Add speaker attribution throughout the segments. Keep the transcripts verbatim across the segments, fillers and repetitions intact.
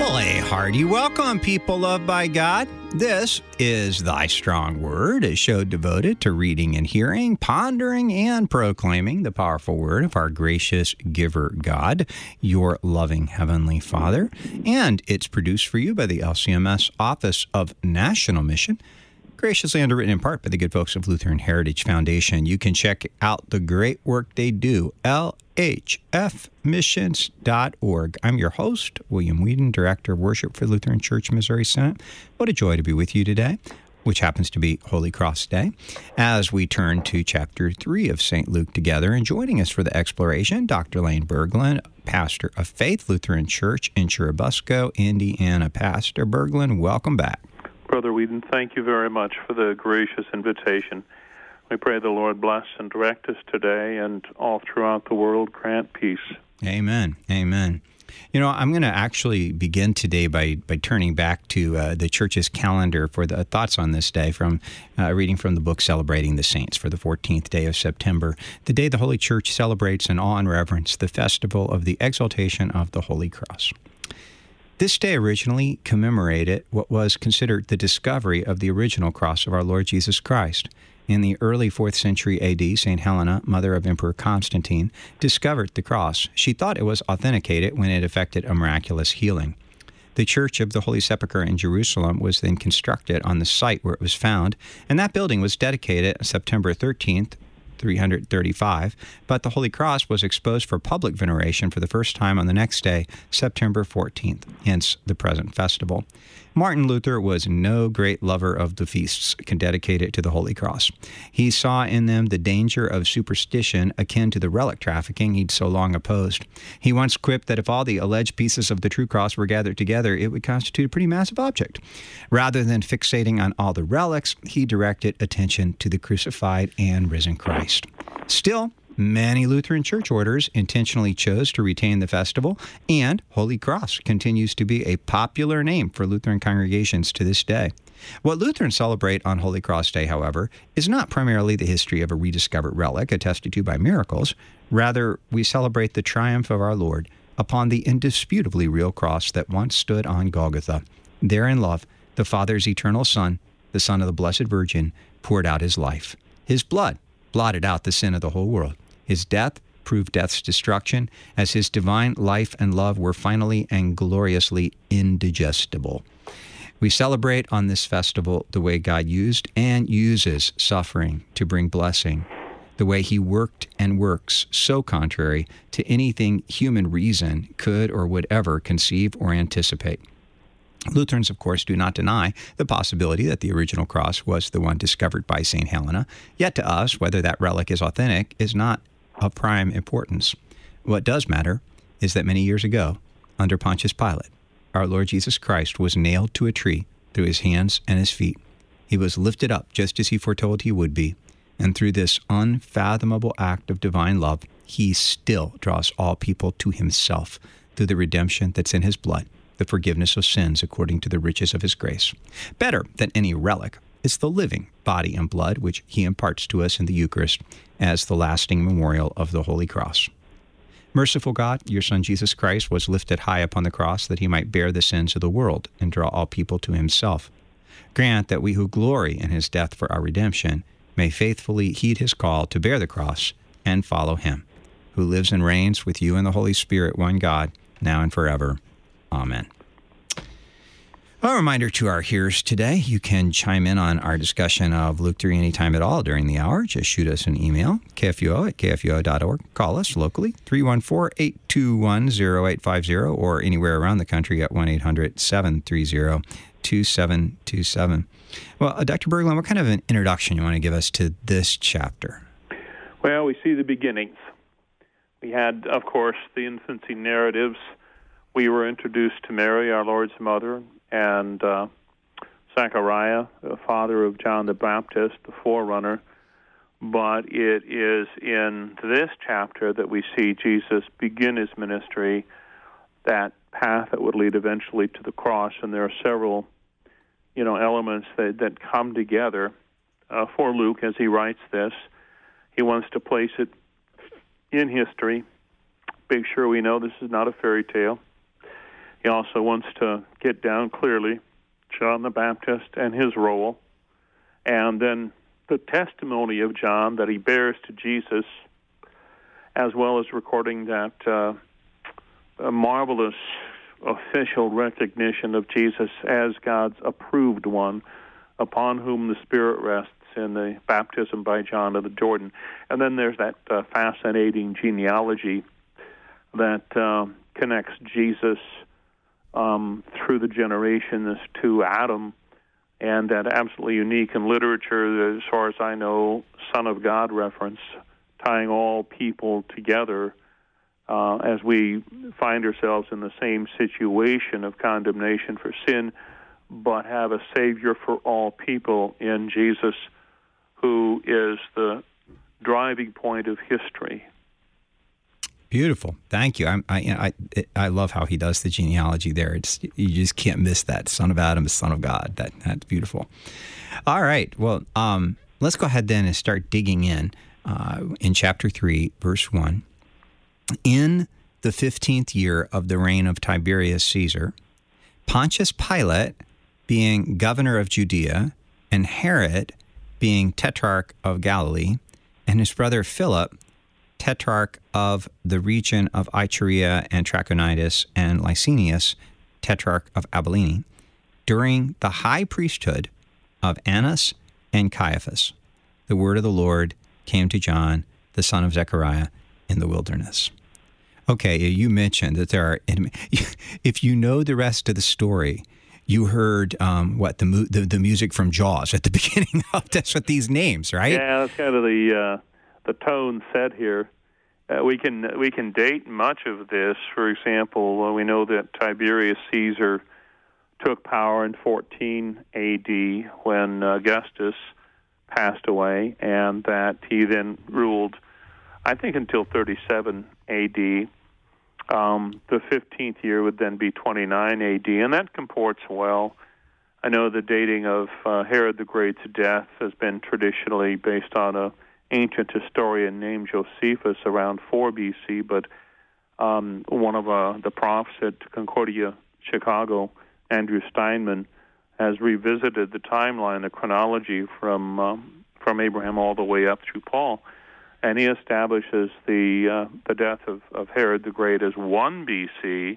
Speaker 1: Well, a hearty welcome, people loved by God. This is Thy Strong Word, a show devoted to reading and hearing, pondering and proclaiming the powerful word of our gracious giver God, your loving Heavenly Father. And it's produced for you by the L C M S Office of National Mission, graciously underwritten in part by the good folks of Lutheran Heritage Foundation. You can check out the great work they do, L H F missions dot org. I'm your host, William Whedon, Director of Worship for Lutheran Church Missouri Synod. What a joy to be with you today, which happens to be Holy Cross Day, as we turn to chapter three of Saint Luke together. And joining us for the exploration, Doctor Lane Berglund, pastor of Faith Lutheran Church in Churubusco, Indiana. Pastor Berglund, welcome back.
Speaker 2: Brother Whedon, thank you very much for the gracious invitation. We pray the Lord bless and direct us today and all throughout the world, grant peace.
Speaker 1: Amen. Amen. You know, I'm going to actually begin today by, by turning back to uh, the Church's calendar for the thoughts on this day from uh, reading from the book Celebrating the Saints for the fourteenth day of September, the day the Holy Church celebrates in awe and reverence the festival of the exaltation of the Holy Cross. This day originally commemorated what was considered the discovery of the original cross of our Lord Jesus Christ. In the early fourth century A D, Saint Helena, mother of Emperor Constantine, discovered the cross. She thought it was authenticated when it effected a miraculous healing. The Church of the Holy Sepulchre in Jerusalem was then constructed on the site where it was found, and that building was dedicated September thirteenth, three hundred thirty-five, but the Holy Cross was exposed for public veneration for the first time on the next day, September fourteenth, hence the present festival. Martin Luther was no great lover of the feasts dedicated to the Holy Cross. He saw in them the danger of superstition akin to the relic trafficking he'd so long opposed. He once quipped that if all the alleged pieces of the true cross were gathered together, it would constitute a pretty massive object. Rather than fixating on all the relics, he directed attention to the crucified and risen Christ. Still, many Lutheran church orders intentionally chose to retain the festival, and Holy Cross continues to be a popular name for Lutheran congregations to this day. What Lutherans celebrate on Holy Cross Day, however, is not primarily the history of a rediscovered relic attested to by miracles. Rather, we celebrate the triumph of our Lord upon the indisputably real cross that once stood on Golgotha. There in love, the Father's eternal Son, the Son of the Blessed Virgin, poured out his life. His blood blotted out the sin of the whole world. His death proved death's destruction, as his divine life and love were finally and gloriously indigestible. We celebrate on this festival the way God used and uses suffering to bring blessing, the way he worked and works so contrary to anything human reason could or would ever conceive or anticipate. Lutherans, of course, do not deny the possibility that the original cross was the one discovered by Saint Helena. Yet to us, whether that relic is authentic is not of prime importance. What does matter is that many years ago, under Pontius Pilate, our Lord Jesus Christ was nailed to a tree through his hands and his feet. He was lifted up just as he foretold he would be. And through this unfathomable act of divine love, he still draws all people to himself through the redemption that's in his blood, the forgiveness of sins according to the riches of his grace. Better than any relic is the living body and blood which he imparts to us in the Eucharist as the lasting memorial of the Holy Cross. Merciful God, your Son Jesus Christ was lifted high upon the cross that he might bear the sins of the world and draw all people to himself. Grant that we who glory in his death for our redemption may faithfully heed his call to bear the cross and follow him, who lives and reigns with you in the Holy Spirit, one God, now and forever. Amen. A reminder to our hearers today, you can chime in on our discussion of Luke three anytime at all during the hour. Just shoot us an email, k f u o at k f u o dot org. Call us locally, three one four, eight two one, zero eight five zero, or anywhere around the country at one eight hundred, seven three zero, two seven two seven. Well, uh, Doctor Berglund, what kind of an introduction you want to give us to this chapter?
Speaker 2: Well, we see the beginnings. We had, of course, the infancy narratives. We were introduced to Mary, our Lord's mother, and uh, Zechariah, the father of John the Baptist, the forerunner. But it is in this chapter that we see Jesus begin his ministry, that path that would lead eventually to the cross. And there are several, you know, elements that, that come together uh, for Luke as he writes this. He wants to place it in history, make sure we know this is not a fairy tale. He also wants to get down clearly John the Baptist and his role, and then the testimony of John that he bears to Jesus, as well as recording that uh, a marvelous official recognition of Jesus as God's approved one, upon whom the Spirit rests in the baptism by John of the Jordan. And then there's that uh, fascinating genealogy that uh, connects Jesus um, through the generations to Adam, and that absolutely unique in literature, as far as I know, Son of God reference, tying all people together uh, as we find ourselves in the same situation of condemnation for sin, but have a Savior for all people in Jesus, who is the driving point of history.
Speaker 1: Beautiful. Thank you. I I you know, I, I love how he does the genealogy there. It's, you just can't miss that. Son of Adam is son of God. That That's beautiful. All right. Well, um, let's go ahead then and start digging in. Uh, in chapter three, verse one. In the fifteenth year of the reign of Tiberius Caesar, Pontius Pilate, being governor of Judea, and Herod, being tetrarch of Galilee, and his brother Philip, tetrarch of the region of Iturea and Trachonitis, and Lysanias, tetrarch of Abilene, during the high priesthood of Annas and Caiaphas, the word of the Lord came to John, the son of Zechariah, in the wilderness. Okay, you mentioned that there are, if you know the rest of the story, you heard um, what the, mu- the the music from Jaws at the beginning of that's what these names, right?
Speaker 2: Yeah, that's kind of the uh, the tone set here. Uh, we can we can date much of this. For example, uh, we know that Tiberius Caesar took power in fourteen A D when uh, Augustus passed away, and that he then ruled, I think, until thirty-seven A D. Um, the fifteenth year would then be twenty-nine A D, and that comports well. I know the dating of uh, Herod the Great's death has been traditionally based on a ancient historian named Josephus around four B C, but um, one of uh, the profs at Concordia, Chicago, Andrew Steinman, has revisited the timeline, the chronology from um, from Abraham all the way up through Paul, and he establishes the uh, the death of, of Herod the Great as one B C.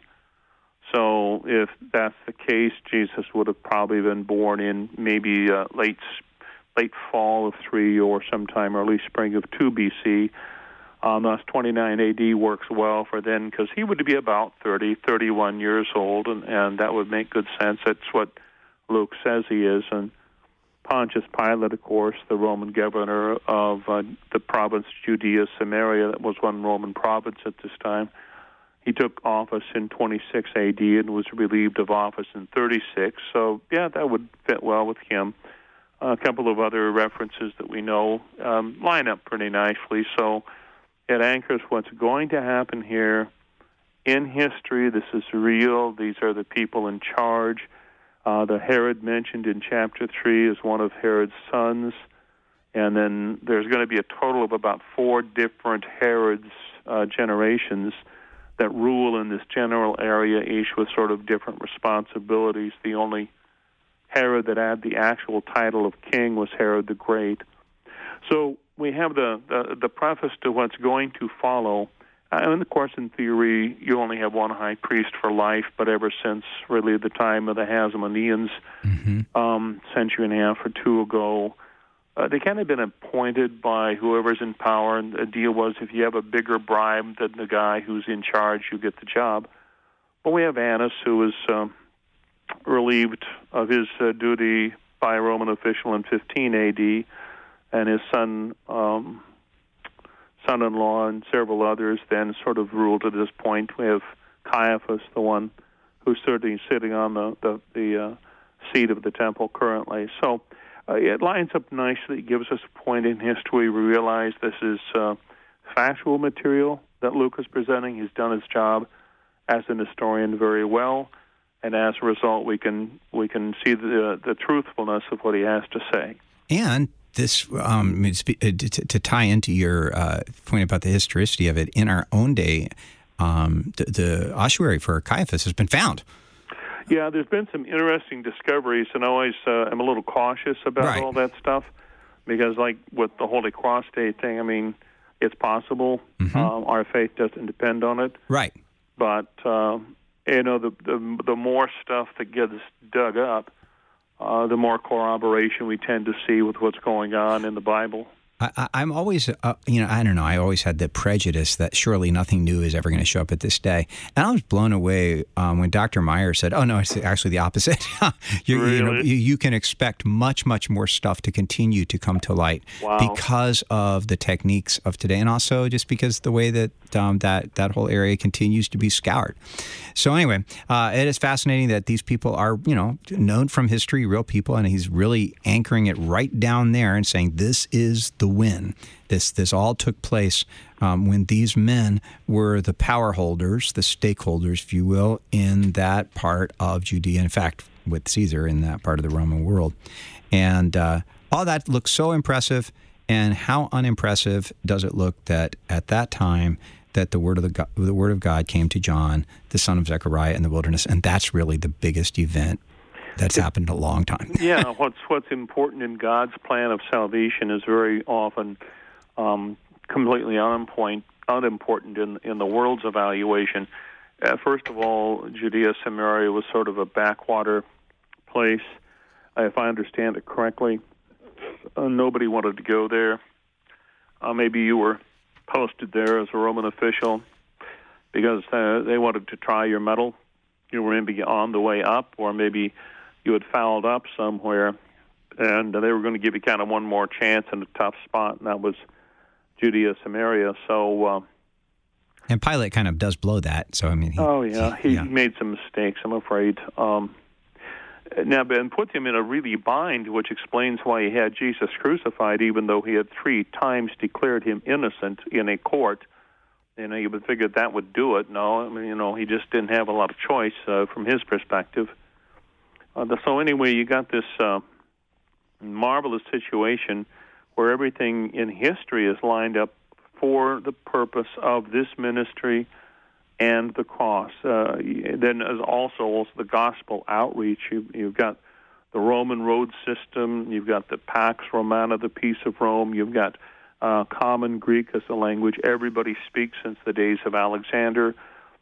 Speaker 2: So if that's the case, Jesus would have probably been born in maybe uh, late late fall of three or sometime early spring of two B C. Um, thus, twenty-nine A D works well for then, because he would be about thirty, thirty-one years old, and, and that would make good sense. That's what Luke says he is. And Pontius Pilate, of course, the Roman governor of uh, the province Judea, Samaria, that was one Roman province at this time. He took office in twenty-six A D and was relieved of office in thirty-six. So, yeah, that would fit well with him. Uh, a couple of other references that we know um, line up pretty nicely. So it anchors what's going to happen here in history. This is real. These are the people in charge. Uh, the Herod mentioned in chapter three is one of Herod's sons. And then there's going to be a total of about four different Herod's uh, generations that rule in this general area, each with sort of different responsibilities. The only Herod that had the actual title of king was Herod the Great. So we have the, the, the preface to what's going to follow. And of course, in theory, you only have one high priest for life, but ever since really the time of the Hasmoneans, mm-hmm. um, century and a half or two ago, uh, they kind of been appointed by whoever's in power, and the deal was if you have a bigger bribe than the guy who's in charge, you get the job. But we have Annas, who was um, relieved of his uh, duty by a Roman official in fifteen A D, and his son, um, son-in-law and several others then sort of ruled at this point. We have Caiaphas, the one who's certainly sitting on the, the, the uh, seat of the temple currently. So uh, it lines up nicely. It gives us a point in history. We realize this is uh, factual material that Luke is presenting. He's done his job as an historian very well, and as a result, we can we can see the the truthfulness of what he has to say.
Speaker 1: And this, um, to, to tie into your uh, point about the historicity of it, in our own day, um, the, the ossuary for Caiaphas has been found.
Speaker 2: Yeah, there's been some interesting discoveries, and I always uh, am a little cautious about
Speaker 1: Right.
Speaker 2: all that stuff because, like with the Holy Cross Day thing, I mean, it's possible.
Speaker 1: Mm-hmm.
Speaker 2: Um, our faith doesn't depend on it.
Speaker 1: Right.
Speaker 2: But, uh, you know, the, the the more stuff that gets dug up, uh, the more corroboration we tend to see with what's going on in the Bible.
Speaker 1: I, I'm always, uh, you know, I don't know. I always had the prejudice that surely nothing new is ever going to show up at this day. And I was blown away um, when Doctor Meyer said, oh, no, it's actually the opposite. you,
Speaker 2: really?
Speaker 1: you, know, you, you can expect much, much more stuff to continue to come to light
Speaker 2: wow.
Speaker 1: because of the techniques of today, and also just because the way that um, that, that whole area continues to be scoured. So anyway, uh, it is fascinating that these people are, you know, known from history, real people, and he's really anchoring it right down there and saying this is the win. This this all took place um, when these men were the power holders, the stakeholders, if you will, in that part of Judea. In fact, with Caesar in that part of the Roman world. And uh, all that looks so impressive. And how unimpressive does it look that at that time that the word of the God, the word of God came to John, the son of Zechariah, in the wilderness, and that's really the biggest event that's happened in a long time.
Speaker 2: yeah, what's what's important in God's plan of salvation is very often um, completely unimportant, unimportant in in the world's evaluation. Uh, first of all, Judea, Samaria was sort of a backwater place, uh, if I understand it correctly. Uh, nobody wanted to go there. Uh, maybe you were posted there as a Roman official because uh, they wanted to try your mettle. You were maybe on the way up, or maybe you had fouled up somewhere, and they were going to give you kind of one more chance in a tough spot, and that was Judea, Samaria. So, uh,
Speaker 1: and Pilate kind of does blow that. So I mean, he,
Speaker 2: oh yeah, he
Speaker 1: yeah.
Speaker 2: made some mistakes, I'm afraid. Um, now, Ben put him in a really bind, which explains why he had Jesus crucified, even though he had three times declared him innocent in a court. You know, you would figure that would do it. No, I mean, you know, he just didn't have a lot of choice uh, from his perspective. Uh, the, so anyway, you got this uh, marvelous situation where everything in history is lined up for the purpose of this ministry and the cross. Uh, then there's also, also the gospel outreach. You, you've got the Roman road system. You've got the Pax Romana, the peace of Rome. You've got uh, common Greek as a language everybody speaks since the days of Alexander.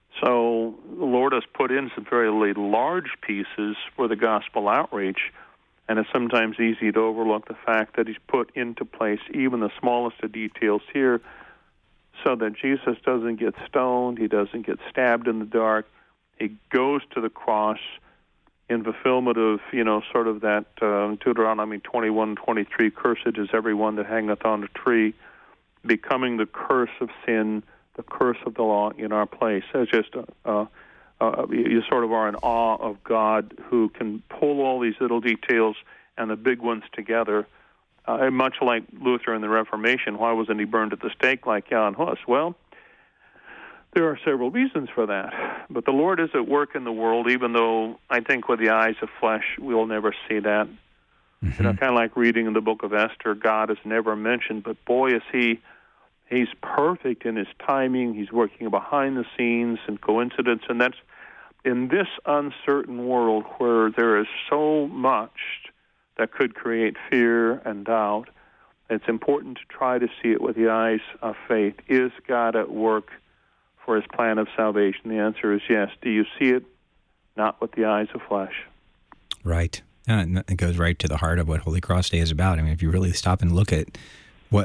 Speaker 2: So the Lord has put in some very large pieces for the gospel outreach, and it's sometimes easy to overlook the fact that he's put into place even the smallest of details here so that Jesus doesn't get stoned, he doesn't get stabbed in the dark. He goes to the cross in fulfillment of, you know, sort of that uh, Deuteronomy twenty-one twenty-three, cursed is everyone that hangeth on a tree, becoming the curse of sin, the curse of the law in our place. It's just uh, uh, you sort of are in awe of God who can pull all these little details and the big ones together. Uh, much like Luther in the Reformation, why wasn't he burned at the stake like Jan Hus? Well, there are several reasons for that. But the Lord is at work in the world, even though I think with the eyes of flesh we'll never see that. Mm-hmm. You know, kind of like reading in the book of Esther, God is never mentioned, but boy, is he he's perfect in his timing. He's working behind the scenes and coincidence, and that's in this uncertain world where there is so much that could create fear and doubt. It's important to try to see it with the eyes of faith. Is God at work for his plan of salvation? The answer is yes. Do you see it? Not with the eyes of flesh.
Speaker 1: Right. And it goes right to the heart of what Holy Cross Day is about. I mean, if you really stop and look at what...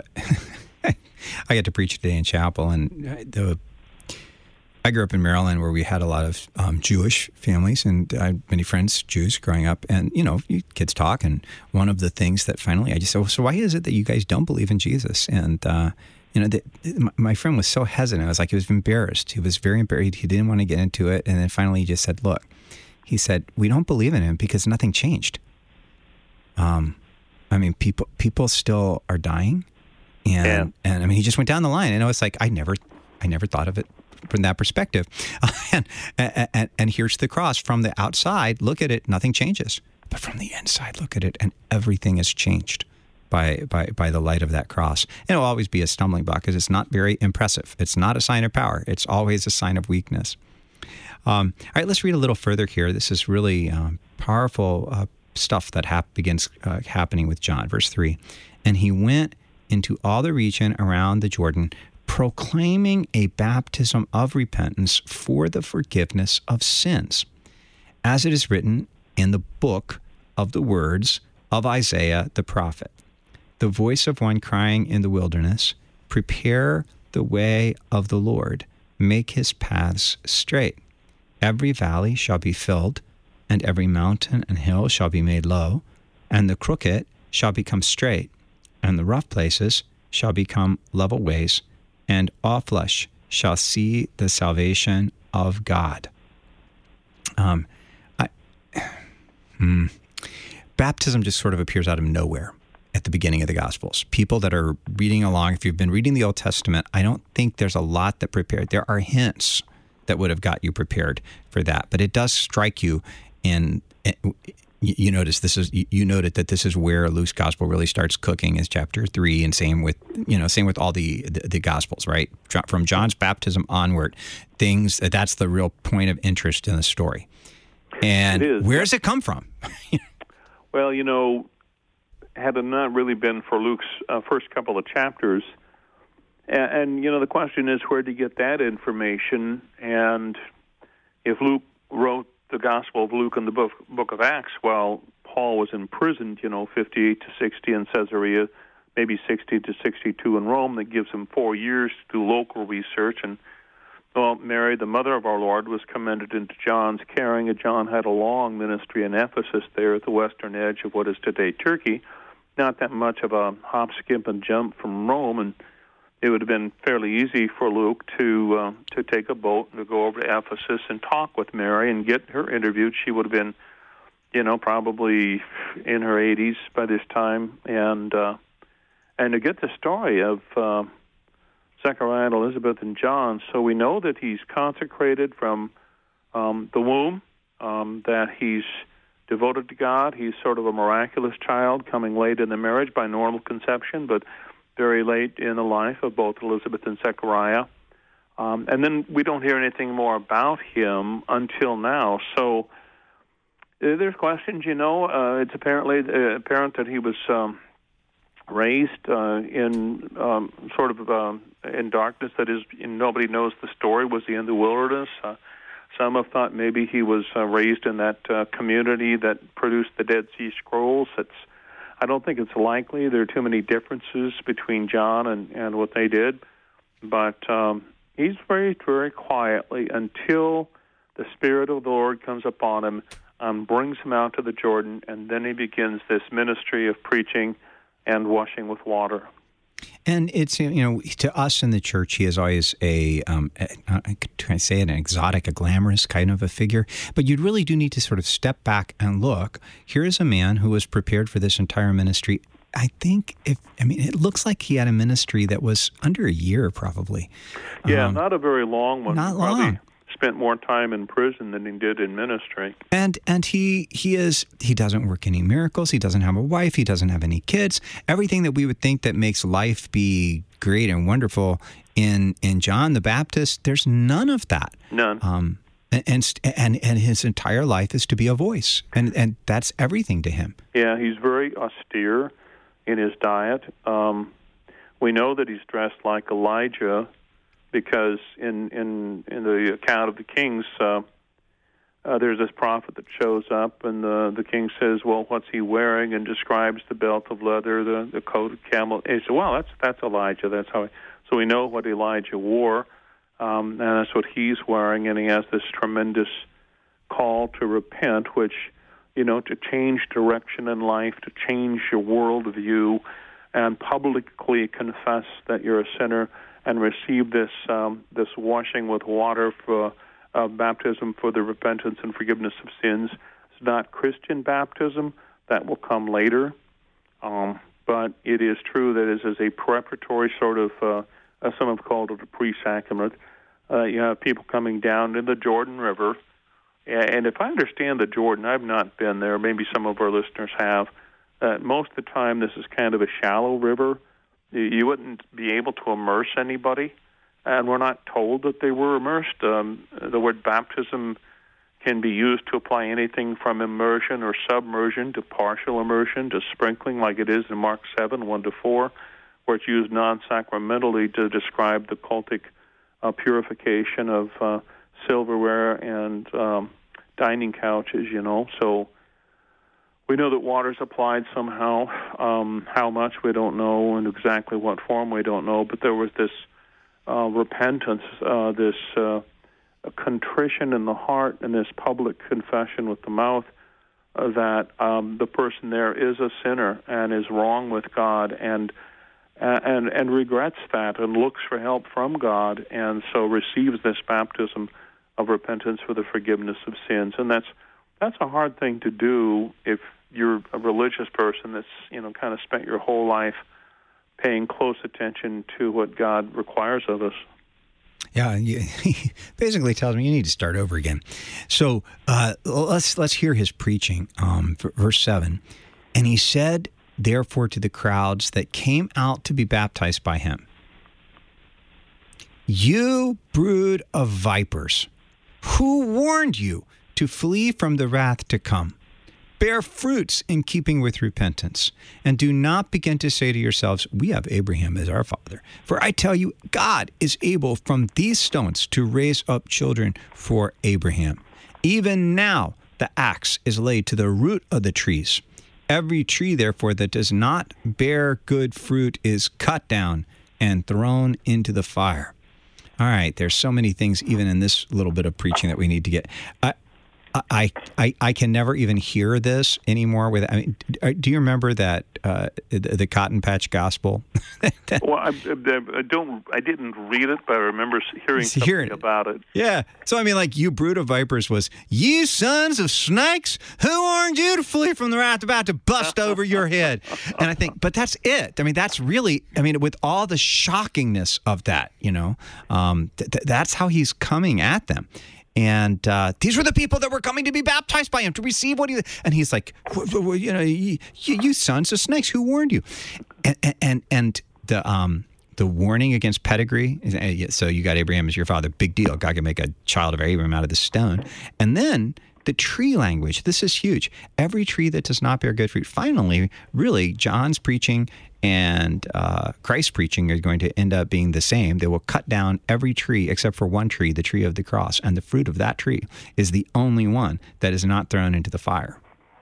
Speaker 1: I got to preach today in chapel, and the I grew up in Maryland where we had a lot of um, Jewish families, and I had many friends, Jews, growing up. And, you know, you kids talk, and one of the things that finally I just said, well, so why is it that you guys don't believe in Jesus? And, uh, you know, the, my friend was so hesitant. I was like, he was embarrassed. He was very embarrassed. He didn't want to get into it. And then finally he just said, look, he said, we don't believe in him because nothing changed. Um, I mean, people people still are dying. And, yeah. and I mean, he just went down the line, and I was like, I never, I never thought of it from that perspective. and, and and here's the cross. From the outside, look at it, nothing changes. But from the inside, look at it, and everything has changed. by, by, by the light of that cross. And it'll always be a stumbling block because it's not very impressive. It's not a sign of power. It's always a sign of weakness. Um, all right, let's read a little further here. This is really um, powerful uh, stuff that hap- begins uh, happening with John. Verse three, and he went into all the region around the Jordan, proclaiming a baptism of repentance for the forgiveness of sins, as it is written in the book of the words of Isaiah the prophet. The voice of one crying in the wilderness, prepare the way of the Lord, make his paths straight. Every valley shall be filled, and every mountain and hill shall be made low, and the crooked shall become straight, and the rough places shall become level ways, and all flesh shall see the salvation of God. Um, I, hmm. Baptism just sort of appears out of nowhere at the beginning of the Gospels. People that are reading along, if you've been reading the Old Testament, I don't think there's a lot that prepared. There are hints that would have got you prepared for that, but it does strike you in. You notice this is you noted that this is where Luke's gospel really starts cooking, is chapter three, and same with you know same with all the, the the gospels, right? From John's baptism onward, things that's the real point of interest in the story. And where does it come from?
Speaker 2: Well, you know, had it not really been for Luke's uh, first couple of chapters, and, and you know the question is, where did he get that information? And if Luke wrote the Gospel of Luke and the book, book of Acts, while Paul was imprisoned, you know, fifty-eight to sixty in Caesarea, maybe sixty to sixty-two in Rome, that gives him four years to do local research. And, well, Mary, the mother of our Lord, was commended into John's caring, and John had a long ministry in Ephesus there at the western edge of what is today Turkey. Not that much of a hop, skip, and jump from Rome, and it would have been fairly easy for Luke to uh, to take a boat and to go over to Ephesus and talk with Mary and get her interviewed. She would have been, you know, probably in her eighties by this time, and uh, and to get the story of uh, Zechariah and Elizabeth and John. So we know that he's consecrated from um, the womb, um, that he's devoted to God. He's sort of a miraculous child coming late in the marriage by normal conception, but very late in the life of both Elizabeth and Zechariah. Um, and then we don't hear anything more about him until now. So uh, there's questions, you know. Uh, it's apparently uh, apparent that he was um, raised uh, in um, sort of um, in darkness. That is, nobody knows the story. Was he in the wilderness? Uh, some have thought maybe he was uh, raised in that uh, community that produced the Dead Sea Scrolls. It's I don't think it's likely. There are too many differences between John and, and what they did. But um, he's very, very quietly until the Spirit of the Lord comes upon him and brings him out to the Jordan, and then he begins this ministry of preaching and washing with water.
Speaker 1: And it's, you know, to us in the church, he is always a, um, a, can I say it, an exotic, a glamorous kind of a figure. But you really do need to sort of step back and look. Here is a man who was prepared for this entire ministry. I think, if I mean, it looks like he had a ministry that was under a year, probably.
Speaker 2: Yeah,
Speaker 1: um,
Speaker 2: not a very long one.
Speaker 1: Not
Speaker 2: Probably
Speaker 1: long.
Speaker 2: Spent more time in prison than he did in ministry.
Speaker 1: And and he he is he doesn't work any miracles. He doesn't have a wife. He doesn't have any kids. Everything that we would think that makes life be great and wonderful in in John the Baptist, there's none of that.
Speaker 2: None.
Speaker 1: Um, and and and, and his entire life is to be a voice, and and that's everything to him.
Speaker 2: Yeah, he's very austere in his diet. Um, we know that he's dressed like Elijah, because in, in, in the account of the Kings, uh, uh, there's this prophet that shows up, and the, the king says, well, what's he wearing? And describes the belt of leather, the, the coat of camel. And he said, well, that's that's Elijah. That's how. He, so we know what Elijah wore, um, and that's what he's wearing. And he has this tremendous call to repent, which, you know, to change direction in life, to change your worldview, and publicly confess that you're a sinner, and receive this um, this washing with water for uh, baptism for the repentance and forgiveness of sins. It's not Christian baptism. That will come later. Um, but it is true that it is a preparatory sort of, uh, as some have called it, a pre-sacrament. Uh, you have people coming down to the Jordan River. And if I understand the Jordan, I've not been there. Maybe some of our listeners have. Uh, most of the time, this is kind of a shallow river. You, you wouldn't be able to immerse anybody, and we're not told that they were immersed. Um, the word baptism can be used to apply anything from immersion or submersion to partial immersion to sprinkling, like it is in Mark seven, one to four, where it's used non-sacramentally to describe the cultic uh, purification of uh, silverware and um, dining couches, you know. So we know that water's applied somehow. Um, how much, we don't know, and exactly what form, we don't know. But there was this uh, repentance, uh, this uh, contrition in the heart, and this public confession with the mouth uh, that um, the person there is a sinner and is wrong with God, and uh, and and regrets that and looks for help from God, and so receives this baptism of repentance for the forgiveness of sins. And that's that's a hard thing to do if you're a religious person that's, you know, kind of spent your whole life paying close attention to what God requires of us.
Speaker 1: Yeah, he basically tells me you need to start over again. So uh, let's let's hear his preaching, um, verse seven. And he said, therefore, to the crowds that came out to be baptized by him, you brood of vipers, who warned you to flee from the wrath to come? Bear fruits in keeping with repentance, and do not begin to say to yourselves, we have Abraham as our father. For I tell you, God is able from these stones to raise up children for Abraham. Even now the axe is laid to the root of the trees. Every tree, therefore, that does not bear good fruit is cut down and thrown into the fire. All right, there's so many things even in this little bit of preaching that we need to get. I, I, I I can never even hear this anymore. With I mean, do you remember that uh, the, the Cotton Patch Gospel?
Speaker 2: Well, I, I don't. I didn't read it, but I remember hearing something
Speaker 1: hearing,
Speaker 2: about it.
Speaker 1: Yeah. So I mean, like, you brood of vipers was, you sons of snakes, who warned you to flee from the wrath about to bust over your head? And I think, but that's it. I mean, that's really. I mean, with all the shockingness of that, you know, um, th- th- that's how he's coming at them. And uh, these were the people that were coming to be baptized by him, to receive what he... And he's like, you know, you, you sons of snakes, who warned you? And and, and the um, the warning against pedigree, so you got Abraham as your father, big deal. God can make a child of Abraham out of the stone. And then the tree language, this is huge. Every tree that does not bear good fruit. Finally, really, John's preaching and uh, Christ's preaching are going to end up being the same. They will cut down every tree except for one tree, the tree of the cross. And the fruit of that tree is the only one that is not thrown into the fire.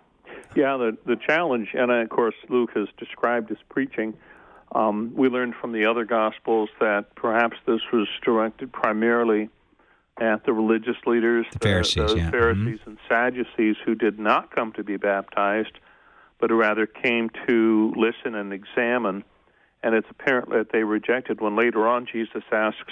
Speaker 2: Yeah, the, the challenge, and of course Luke has described his preaching. Um, we learned from the other Gospels that perhaps this was directed primarily at the religious leaders,
Speaker 1: the Pharisees,
Speaker 2: the, the
Speaker 1: yeah.
Speaker 2: Pharisees mm-hmm. and Sadducees, who did not come to be baptized, but rather came to listen and examine. And it's apparent that they rejected when later on Jesus asks,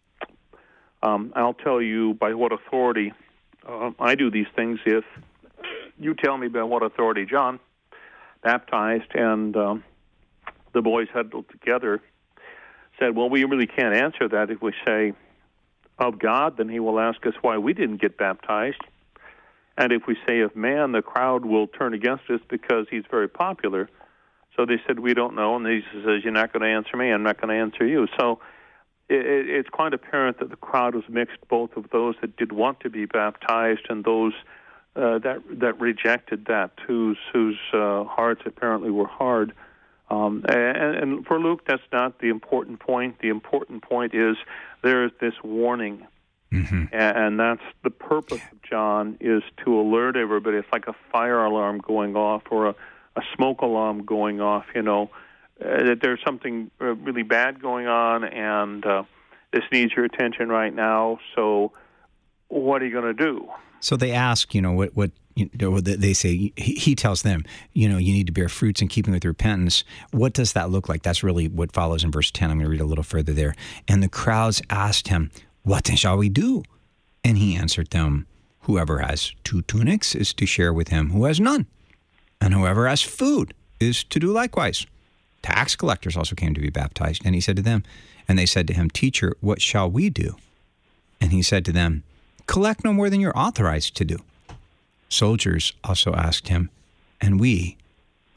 Speaker 2: um, I'll tell you by what authority uh, I do these things if you tell me by what authority John baptized. And um, the boys huddled together, said, well, we really can't answer that. If we say of God, then he will ask us why we didn't get baptized. And if we say of man, the crowd will turn against us because he's very popular. So they said, we don't know. And Jesus says, you're not going to answer me, I'm not going to answer you. So it, it's quite apparent that the crowd was mixed, both of those that did want to be baptized and those uh, that that rejected that, whose, whose uh, hearts apparently were hard. Um, and, and for Luke, that's not the important point. The important point is there is this warning. Mm-hmm. And that's the purpose of John, is to alert everybody. It's like a fire alarm going off or a, a smoke alarm going off, you know, uh, that there's something uh, really bad going on, and uh, this needs your attention right now. So what are you going to do? So they ask, you know, what, what you know, they say, he, he tells them, you know, you need to bear fruits in keeping with repentance. What does that look like? That's really what follows in verse ten. I'm going to read a little further there. And the crowds asked him, what then shall we do? And he answered them, whoever has two tunics is to share with him who has none, and whoever has food is to do likewise. Tax collectors also came to be baptized. And he said to them, and they said to him, Teacher, what shall we do? And he said to them, collect no more than you're authorized to do. Soldiers also asked him, and we,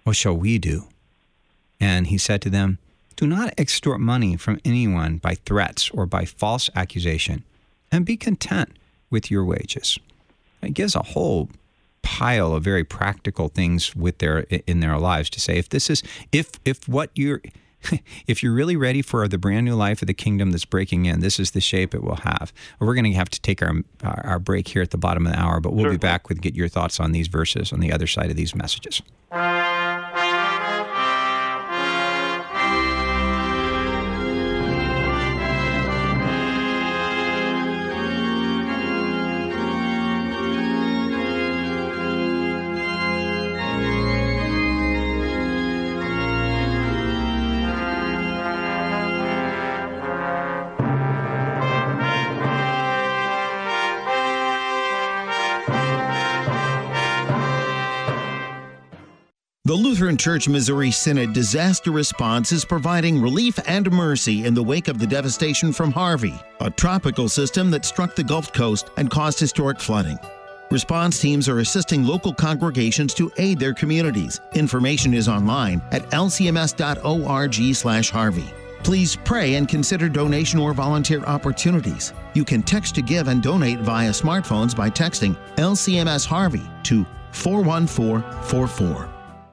Speaker 1: what shall we do? And he said to them, do not extort money from anyone by threats or by false accusation, and be content with your wages. It gives a whole pile of very practical things with their in their lives to say, if this is, if if what you're, if you're really ready for the brand new life of the kingdom that's breaking in, this is the shape it will have. We're going to have to take our our break here at the bottom of the hour, but we'll Certainly. be back with get your thoughts on these verses on the other side of these messages.
Speaker 3: The Lutheran Church Missouri Synod Disaster Response is providing relief and mercy in the wake of the devastation from Harvey, a tropical system that struck the Gulf Coast and caused historic flooding. Response teams are assisting local congregations to aid their communities. Information is online at l c m s dot org slash Harvey. Please pray and consider donation or volunteer opportunities. You can text to give and donate via smartphones by texting L C M S Harvey to four one four four four.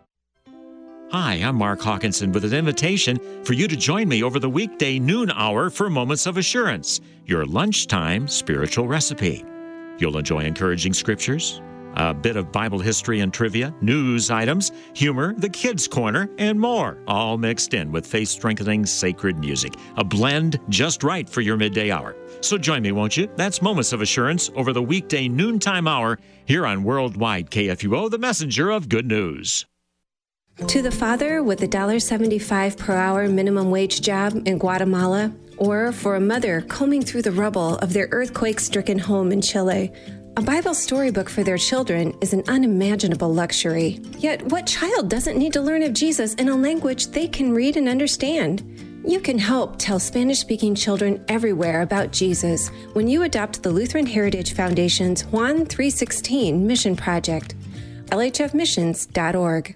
Speaker 4: Hi, I'm Mark Hawkinson with an invitation for you to join me over the weekday noon hour for Moments of Assurance, your lunchtime spiritual recipe. You'll enjoy encouraging scriptures, a bit of Bible history and trivia, news items, humor, the Kids' Corner, and more, all mixed in with faith-strengthening sacred music. A blend just right for your midday hour. So join me, won't you? That's Moments of Assurance over the weekday noontime hour here on Worldwide K F U O, the messenger of good news.
Speaker 5: To the father with a one dollar seventy-five per hour minimum wage job in Guatemala, or for a mother combing through the rubble of their earthquake-stricken home in Chile, a Bible storybook for their children is an unimaginable luxury. Yet, what child doesn't need to learn of Jesus in a language they can read and understand? You can help tell Spanish-speaking children everywhere about Jesus when you adopt the Lutheran Heritage Foundation's Juan three sixteen Mission Project. L H F missions dot org.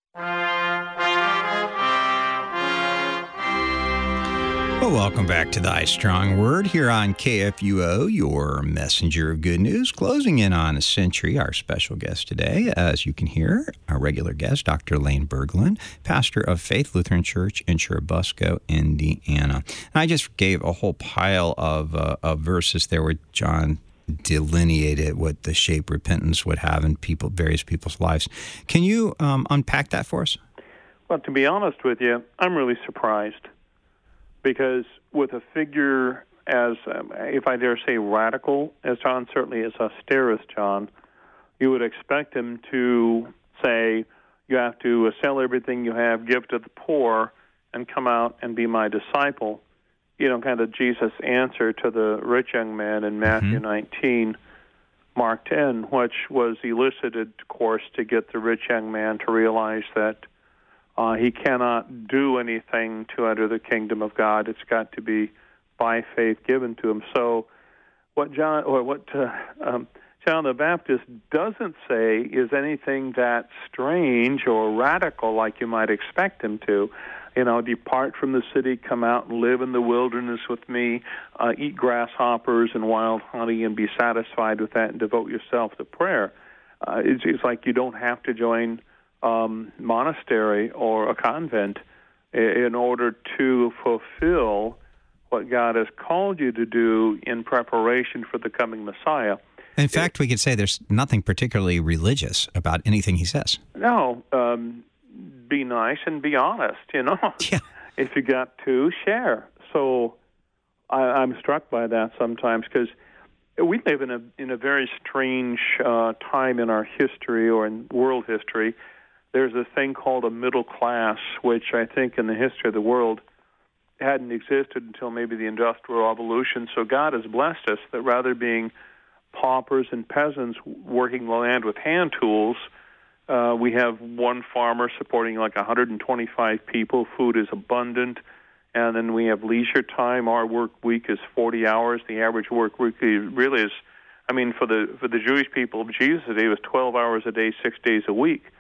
Speaker 1: Well, welcome back to Thy Strong Word here on K F U O, your messenger of good news. Closing in on a century, our special guest today, as you can hear, our regular guest, Doctor Lane Berglund, pastor of Faith Lutheran Church in Churubusco, Indiana. And I just gave a whole pile of, uh, of verses there where John delineated what the shape repentance would have in people, various people's lives. Can you um, unpack that for us?
Speaker 2: Well, to be honest with you, I'm really surprised. Because with a figure as, um, if I dare say, radical as John, certainly as austere as John, you would expect him to say, you have to sell everything you have, give to the poor, and come out and be my disciple. You know, kind of Jesus' answer to the rich young man in Matthew mm-hmm. nineteen, Mark ten, which was elicited, of course, to get the rich young man to realize that Uh, he cannot do anything to enter the kingdom of God. It's got to be by faith given to him. So, what John or what uh, um, John the Baptist doesn't say is anything that strange or radical, like you might expect him to. You know, depart from the city, come out and live in the wilderness with me, uh, eat grasshoppers and wild honey, and be satisfied with that, and devote yourself to prayer. Uh, it's, it's like you don't have to join Um, monastery or a convent in order to fulfill what God has called you to do in preparation for the coming Messiah.
Speaker 1: In fact, we could say there's nothing particularly religious about anything he says.
Speaker 2: No, um, be nice and be honest, you know.
Speaker 1: Yeah.
Speaker 2: If you got to, share. So I, I'm struck by that sometimes because we live in a in a very strange uh, time in our history or in world history. There's a thing called a middle class, which I think in the history of the world hadn't existed until maybe the Industrial Revolution. So God has blessed us that rather being paupers and peasants working the land with hand tools, uh, we have one farmer supporting like one hundred twenty-five people. Food is abundant. And then we have leisure time. Our work week is forty hours. The average work week really is, I mean, for the for the Jewish people of Jesus' day, it was twelve hours a day, six days a week.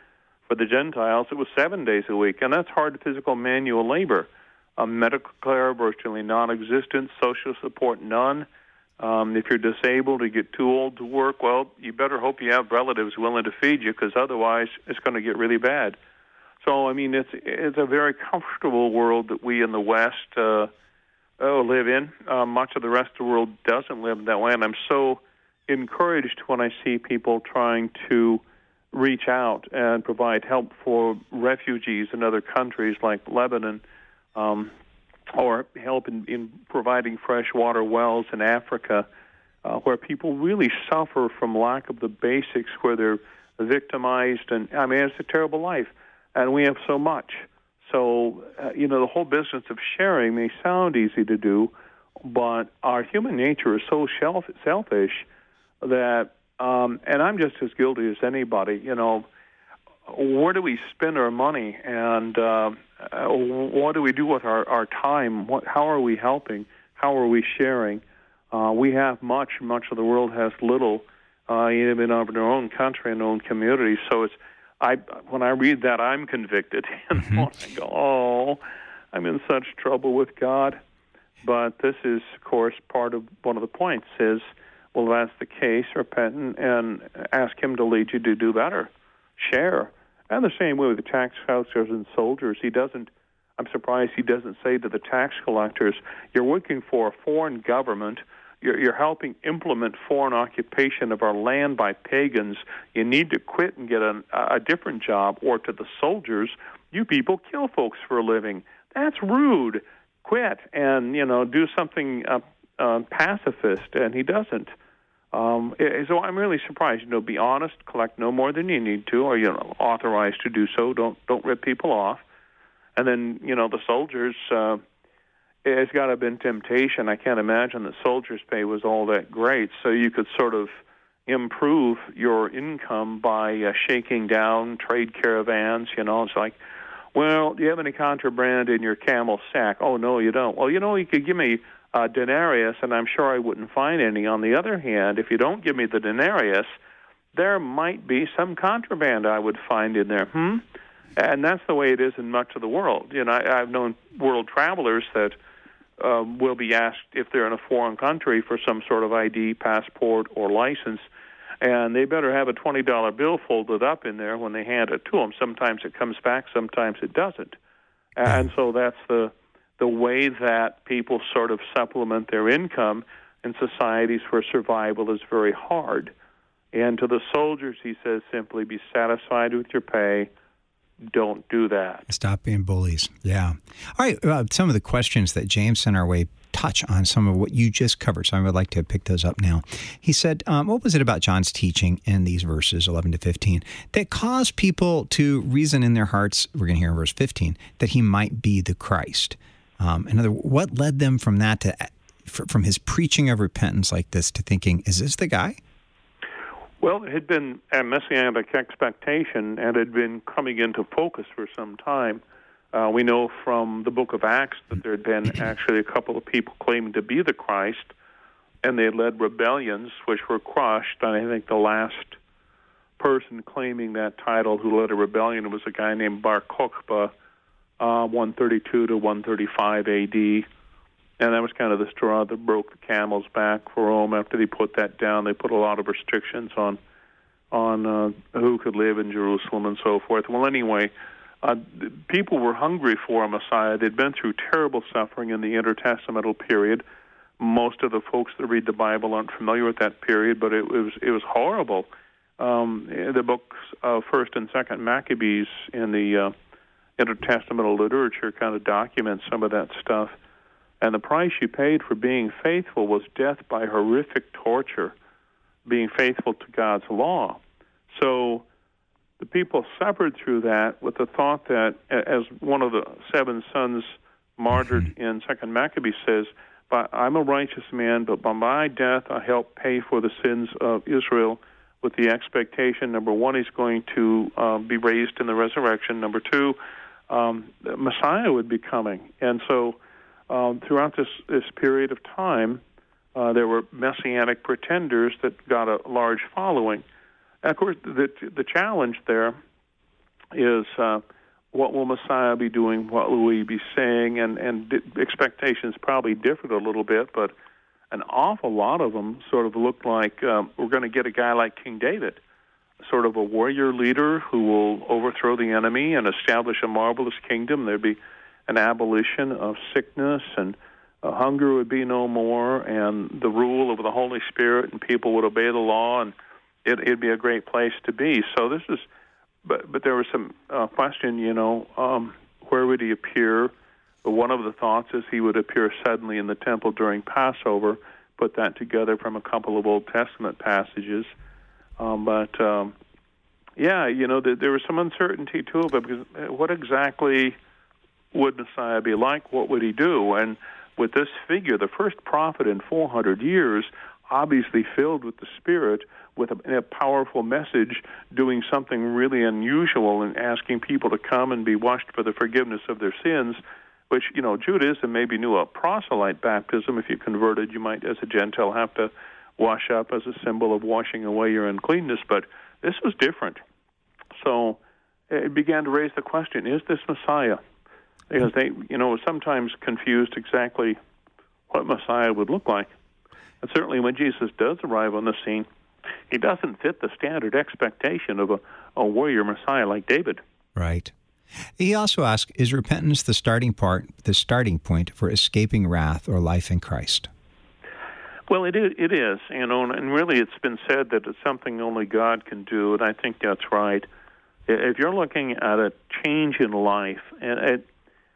Speaker 2: For the Gentiles, it was seven days a week, and that's hard physical manual labor. Um, medical care virtually non-existent, social support none. Um, if you're disabled or you get too old to work, well, you better hope you have relatives willing to feed you, because otherwise it's going to get really bad. So, I mean, it's it's a very comfortable world that we in the West uh, oh, live in. Uh, much of the rest of the world doesn't live that way, and I'm so encouraged when I see people trying to reach out and provide help for refugees in other countries like Lebanon, um, or help in, in providing fresh water wells in Africa, uh, where people really suffer from lack of the basics, where they're victimized. And, I mean, it's a terrible life, and we have so much. So, uh, you know, the whole business of sharing may sound easy to do, but our human nature is so selfish that, um, and I'm just as guilty as anybody, you know, where do we spend our money, and uh, what do we do with our, our time? What, how are we helping? How are we sharing? Uh, we have much. Much of the world has little, uh, even in our own country and our own communities. So it's, I when I read that, I'm convicted. And mm-hmm. I go, oh, I'm in such trouble with God. But this is, of course, part of one of the points is, well, if that's the case, repent and ask Him to lead you to do better. Share. And the same way with the tax collectors and soldiers. He doesn't, I'm surprised he doesn't say to the tax collectors, you're working for a foreign government, you're, you're helping implement foreign occupation of our land by pagans, you need to quit and get a, a different job. Or to the soldiers, you people kill folks for a living. That's rude. Quit and, you know, do something uh, uh, pacifist, and he doesn't. Um, so I'm really surprised. You know, be honest, collect no more than you need to, or, you know, authorized to do so. Don't don't rip people off. And then, you know, the soldiers, uh, it's got to have been temptation. I can't imagine that soldiers' pay was all that great. So you could sort of improve your income by uh, shaking down trade caravans. You know, it's like, well, do you have any contraband in your camel sack? Oh, no, you don't. Well, you know, you could give me Uh, denarius, and I'm sure I wouldn't find any. On the other hand, if you don't give me the denarius, there might be some contraband I would find in there. Hmm? And that's the way it is in much of the world. You know, I, I've known world travelers that uh, will be asked if they're in a foreign country for some sort of I D, passport, or license, and they better have a twenty dollar bill folded up in there when they hand it to them. Sometimes it comes back, sometimes it doesn't. And so that's the the way that people sort of supplement their income in societies where survival is very hard. And to the soldiers, he says simply, be satisfied with your pay. Don't do that.
Speaker 1: Stop being bullies. Yeah. All right. Uh, some of the questions that James sent our way touch on some of what you just covered, so I would like to pick those up now. He said, um, what was it about John's teaching in these verses, eleven to fifteen, that caused people to reason in their hearts, we're going to hear in verse fifteen, that he might be the Christ? Um, in other words, what led them from that to, from his preaching of repentance like this, to thinking, is this the guy?
Speaker 2: Well, it had been a messianic expectation and had been coming into focus for some time. Uh, we know from the book of Acts that there had been actually a couple of people claiming to be the Christ, and they had led rebellions which were crushed. And I think the last person claiming that title who led a rebellion was a guy named Bar Kokhba, Uh, one thirty-two to one thirty-five A D, and that was kind of the straw that broke the camel's back for Rome. After they put that down, they put a lot of restrictions on on uh, who could live in Jerusalem and so forth. Well, anyway, uh, people were hungry for a Messiah. They'd been through terrible suffering in the intertestamental period. Most of the folks that read the Bible aren't familiar with that period, but it was it was horrible. Um, the books of First and Second Maccabees in the uh, intertestamental literature kind of documents some of that stuff. And the price you paid for being faithful was death by horrific torture, being faithful to God's law. So the people suffered through that with the thought that, as one of the seven sons martyred in Second Maccabees says, I'm a righteous man, but by my death I help pay for the sins of Israel, with the expectation, number one, he's going to uh, be raised in the resurrection. Number two, Um, the Messiah would be coming. And so um, throughout this, this period of time, uh, there were messianic pretenders that got a large following. And of course, the, the challenge there is uh, what will Messiah be doing? What will he be saying? And, and expectations probably differed a little bit, but an awful lot of them sort of looked like um, we're going to get a guy like King David, sort of a warrior leader who will overthrow the enemy and establish a marvelous kingdom. There'd be an abolition of sickness, and uh, hunger would be no more, and the rule of the Holy Spirit, and people would obey the law, and it, it'd be a great place to be. So this is, but but there was some uh, question, you know, um, where would he appear? One of the thoughts is he would appear suddenly in the temple during Passover. Put that together from a couple of Old Testament passages. Um, but, um, yeah, you know, there, there was some uncertainty, too, about because what exactly would Messiah be like? What would he do? And with this figure, the first prophet in four hundred years, obviously filled with the Spirit, with a, a powerful message, doing something really unusual and asking people to come and be washed for the forgiveness of their sins, which, you know, Judaism maybe knew a proselyte baptism. If you converted, you might, as a Gentile, have to wash up as a symbol of washing away your uncleanness, but this was different. So it began to raise the question, is this Messiah? Because they, you know, sometimes confused exactly what Messiah would look like. And certainly when Jesus does arrive on the scene, he doesn't fit the standard expectation of a, a warrior Messiah like David.
Speaker 1: Right. He also asks, is repentance the starting part, the starting point for escaping wrath or life in Christ?
Speaker 2: Well, it is, it is, you know, and really it's been said that it's something only God can do, and I think that's right. If you're looking at a change in life, and it,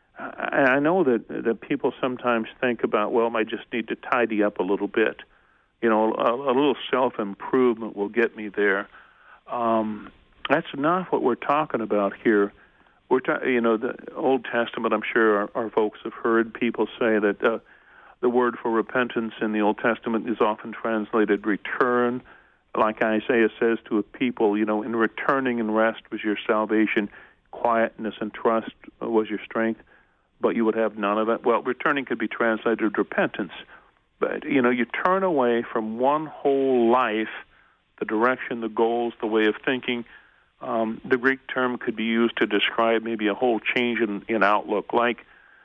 Speaker 2: I know that, that people sometimes think about, well, I just need to tidy up a little bit. You know, a, a little self-improvement will get me there. Um, that's not what we're talking about here. We're ta- you know, the Old Testament, I'm sure our, our folks have heard people say that uh, the word for repentance in the Old Testament is often translated return. Like Isaiah says to a people, you know, in returning and rest was your salvation, quietness and trust was your strength, but you would have none of it. Well, returning could be translated repentance. But, you know, you turn away from one whole life, the direction, the goals, the way of thinking. Um, the Greek term could be used to describe maybe a whole change in, in outlook. Like,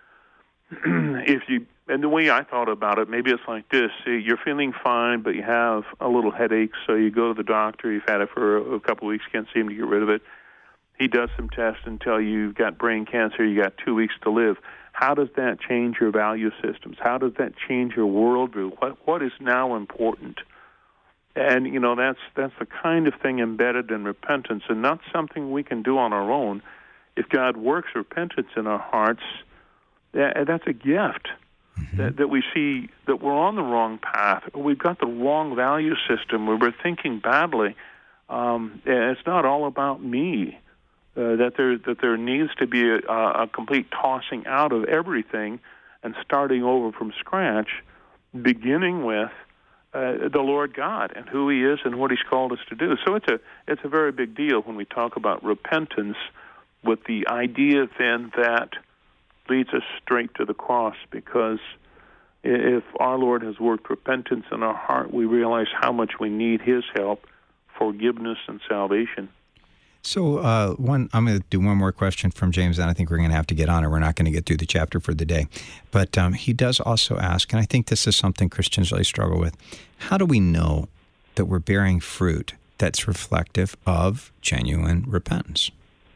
Speaker 2: if you, and the way I thought about it, maybe it's like this. You're feeling fine, but you have a little headache, so you go to the doctor. You've had it for a, a couple of weeks, can't seem to get rid of it. He does some tests and tell you you've got brain cancer, you got two weeks to live. How does that change your value systems? How does that change your worldview? What What is now important? And, you know, that's that's the kind of thing embedded in repentance, and not something we can do on our own. If God works repentance in our hearts, that, that's a gift. Mm-hmm. That, that we see that we're on the wrong path. We've got the wrong value system. We're thinking badly. Um, and it's not all about me. Uh, that there that there needs to be a, a complete tossing out of everything and starting over from scratch, beginning with uh, the Lord God and who He is and what He's called us to do. So it's a it's a very big deal when we talk about repentance, with the idea then that leads us straight to the cross, because if our Lord has worked repentance in our heart, we realize how much we need His help, forgiveness, and salvation.
Speaker 1: So uh, one, I'm going to do one more question from James, and I think we're going to have to get on it. We're not going to get through the chapter for the day. But um, he does also ask, and I think this is something Christians really struggle with, how do we know that we're bearing fruit that's reflective of genuine repentance?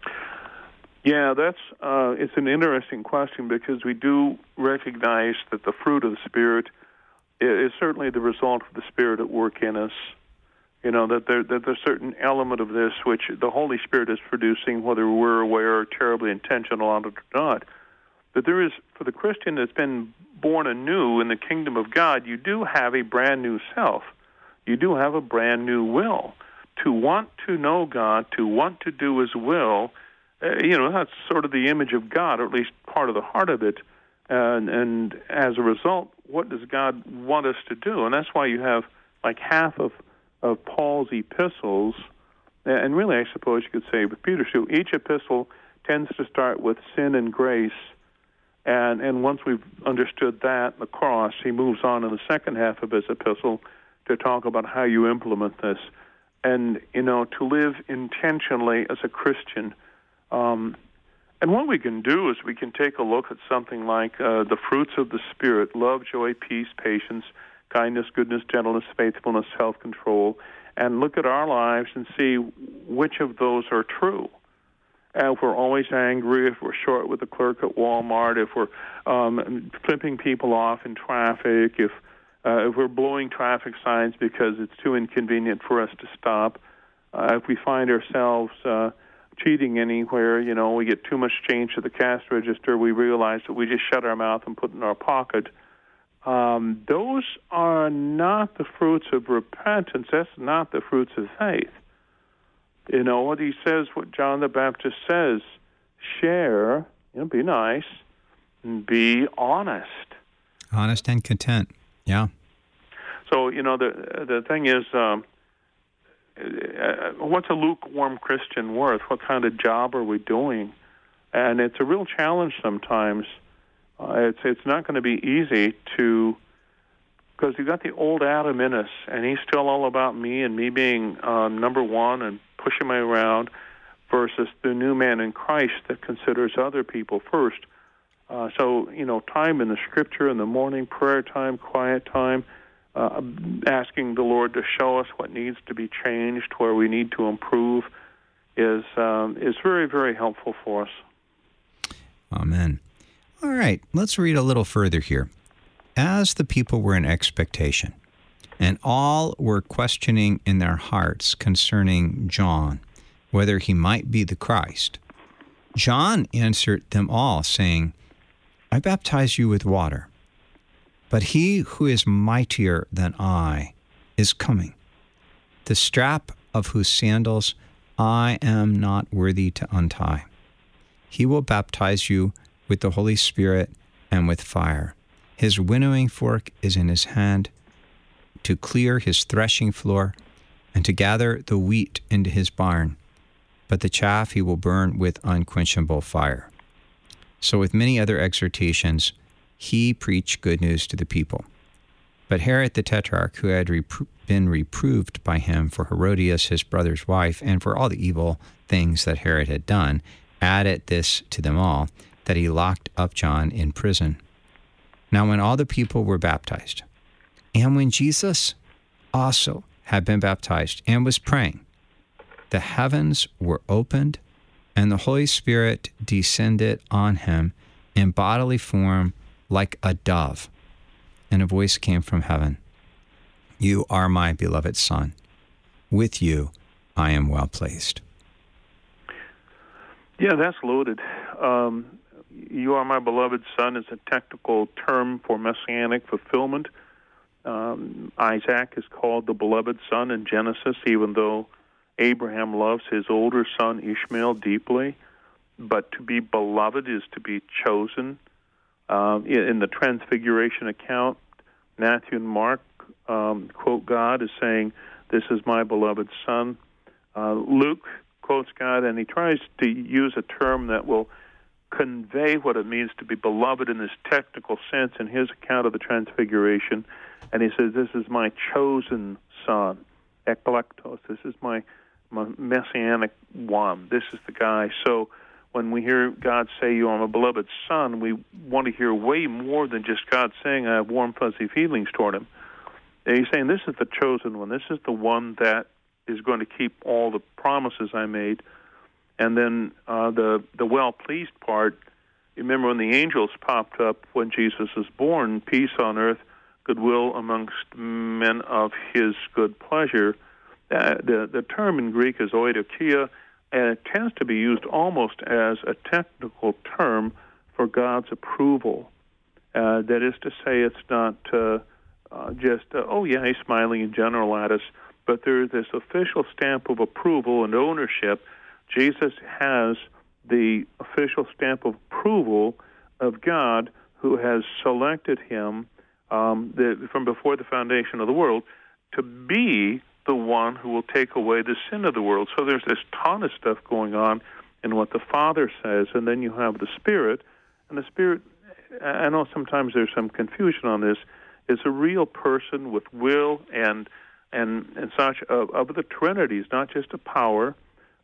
Speaker 2: Yeah, that's uh, it's an interesting question, because we do recognize that the fruit of the Spirit is certainly the result of the Spirit at work in us. You know, that, there, that there's a certain element of this which the Holy Spirit is producing, whether we're aware or terribly intentional on it or not. But there is, for the Christian that's been born anew in the kingdom of God, you do have a brand new self. You do have a brand new will. To want to know God, to want to do His will, uh, you know, that's sort of the image of God, or at least part of the heart of it. And, and as a result, what does God want us to do? And that's why you have like half of of Paul's epistles, and really I suppose you could say with Peter too, each epistle tends to start with sin and grace, and, and once we've understood that, the cross, he moves on in the second half of his epistle to talk about how you implement this. And, you know, to live intentionally as a Christian Um, and what we can do is we can take a look at something like uh, the fruits of the Spirit: love, joy, peace, patience, kindness, goodness, gentleness, faithfulness, self-control, and look at our lives and see which of those are true. Uh, if we're always angry, if we're short with the clerk at Walmart, if we're um, flipping people off in traffic, if uh, if we're blowing traffic signs because it's too inconvenient for us to stop, uh, if we find ourselves uh, cheating anywhere, you know, we get too much change at the cash register, we realize that we just shut our mouth and put it in our pocket. Um, those are not the fruits of repentance. That's not the fruits of faith. You know, what he says, what John the Baptist says, share, you know, be nice, and be honest.
Speaker 1: Honest and content, yeah.
Speaker 2: So, you know, the the thing is, um, what's a lukewarm Christian worth? What kind of job are we doing? And it's a real challenge sometimes. Uh, it's it's not going to be easy to, because you've got the old Adam in us, and he's still all about me and me being uh, number one and pushing me around, versus the new man in Christ that considers other people first. Uh, so, you know, time in the Scripture in the morning, prayer time, quiet time, uh, asking the Lord to show us what needs to be changed, where we need to improve, is um, is very, very helpful for us.
Speaker 1: Amen. All right, let's read a little further here. As the people were in expectation, and all were questioning in their hearts concerning John, whether he might be the Christ, John answered them all, saying, I baptize you with water, but he who is mightier than I is coming, the strap of whose sandals I am not worthy to untie. He will baptize you with the Holy Spirit and with fire. His winnowing fork is in his hand, to clear his threshing floor, and to gather the wheat into his barn, but the chaff he will burn with unquenchable fire. So with many other exhortations, he preached good news to the people. But Herod the Tetrarch, who had repro- been reproved by him for Herodias, his brother's wife, and for all the evil things that Herod had done, added this to them all, that he locked up John in prison. Now when all the people were baptized, and when Jesus also had been baptized and was praying, the heavens were opened, and the Holy Spirit descended on him in bodily form like a dove. And a voice came from heaven, You are my beloved Son. With you I am well pleased.
Speaker 2: Yeah, that's loaded. Um, you are my beloved Son is a technical term for messianic fulfillment. Um, Isaac is called the beloved son in Genesis, even though Abraham loves his older son Ishmael deeply. But to be beloved is to be chosen. Um, in the Transfiguration account, Matthew and Mark um, quote God as saying, This is my beloved son. Uh, Luke quotes God, and he tries to use a term that will convey what it means to be beloved in this technical sense in his account of the Transfiguration. And he says, This is my chosen son, eklektos. This is my, my messianic one. This is the guy. So when we hear God say, You are my beloved son, we want to hear way more than just God saying, I have warm, fuzzy feelings toward him. And he's saying, this is the chosen one. This is the one that is going to keep all the promises I made. And then uh, the, the well-pleased part, remember when the angels popped up when Jesus was born, peace on earth, goodwill amongst men of his good pleasure. Uh, the, the term in Greek is oidokia, and it tends to be used almost as a technical term for God's approval. Uh, that is to say, it's not uh, uh, just, uh, oh, yeah, he's smiling in general at us, but there is this official stamp of approval and ownership. Jesus has the official stamp of approval of God, who has selected him um, the, from before the foundation of the world to be the one who will take away the sin of the world. So there's this ton of stuff going on in what the Father says, and then you have the Spirit. And the Spirit, I know sometimes there's some confusion on this, is a real person with will and and and such of, of the Trinity. It's not just a power.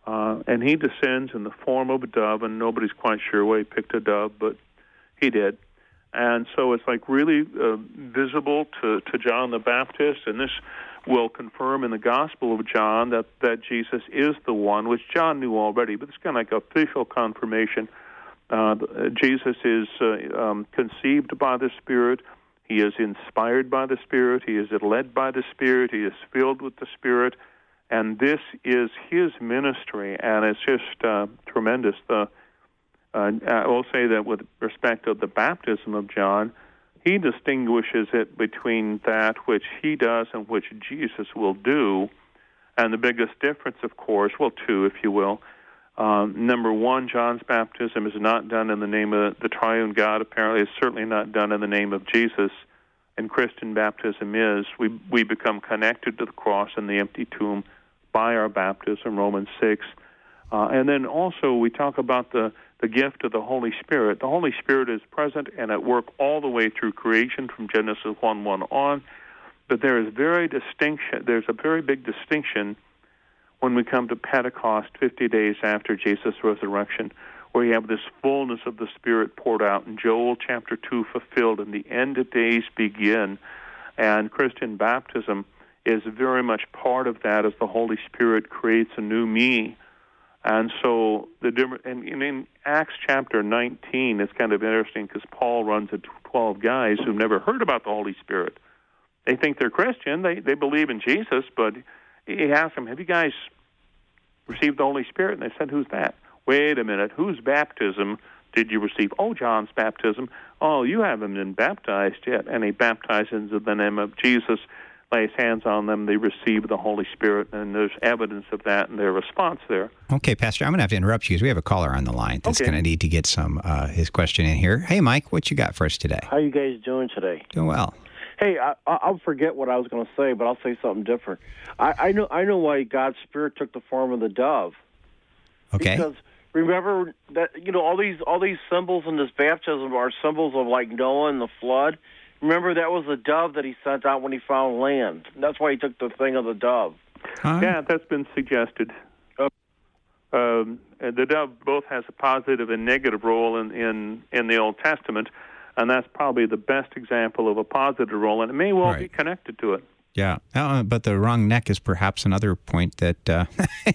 Speaker 2: Uh, and he descends in the form of a dove, and nobody's quite sure why he picked a dove, but he did. And so it's like really uh, visible to, to John the Baptist, and this will confirm in the Gospel of John that, that Jesus is the one, which John knew already, but it's kind of like official confirmation. Uh, Jesus is uh, um, conceived by the Spirit. He is inspired by the Spirit. He is led by the Spirit. He is filled with the Spirit. And this is his ministry, and it's just uh, tremendous. The, uh, I will say that with respect to the baptism of John, he distinguishes it between that which he does and which Jesus will do. And the biggest difference, of course, well, two, if you will. Um, number one, John's baptism is not done in the name of the triune God. Apparently, it's certainly not done in the name of Jesus. And Christian baptism is. We, we become connected to the cross and the empty tomb by our baptism, Romans six. Uh, and then also we talk about the, the gift of the Holy Spirit. The Holy Spirit is present and at work all the way through creation from Genesis one one on. But there is very distinction. There's a very big distinction when we come to Pentecost, fifty days after Jesus' resurrection, where you have this fullness of the Spirit poured out, and Joel chapter two fulfilled, and the end of days begin. And Christian baptism is very much part of that as the Holy Spirit creates a new me. And so the different, and in Acts chapter nineteen, it's kind of interesting because Paul runs into twelve guys who've never heard about the Holy Spirit. They think they're Christian, they they believe in Jesus, but he asks them, have you guys received the Holy Spirit? And they said, who's that? Wait a minute, whose baptism did you receive? Oh, John's baptism. Oh, you haven't been baptized yet. And he baptizes in the name of Jesus, lays hands on them, they receive the Holy Spirit, and there's evidence of that in their response there.
Speaker 1: Okay, Pastor, I'm going to have to interrupt you because we have a caller on the line that's
Speaker 2: okay.
Speaker 1: going to need to get some uh, his question in here. Hey, Mike, what you got for us today?
Speaker 6: How you guys doing today?
Speaker 1: Doing well.
Speaker 6: Hey, I, I'll forget what I was going to say, but I'll say something different. I, I know I know why God's Spirit took the form of the dove.
Speaker 1: Okay.
Speaker 6: Because remember that you know all these all these symbols in this baptism are symbols of like Noah and the flood. Remember that was the dove that he sent out when he found land. That's why he took the thing of the dove.
Speaker 1: Huh?
Speaker 2: Yeah, that's been suggested.
Speaker 6: Oh.
Speaker 2: Um, the dove both has a positive and negative role in, in, in the Old Testament, and that's probably the best example of a positive role, and it may well
Speaker 1: right.
Speaker 2: be connected to it.
Speaker 1: Yeah, uh, but the wrong neck is perhaps another point that uh,